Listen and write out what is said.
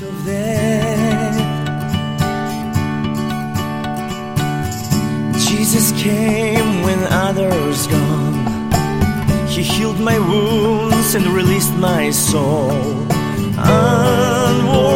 of death. Jesus came when others gone. He healed my wounds and released my soul.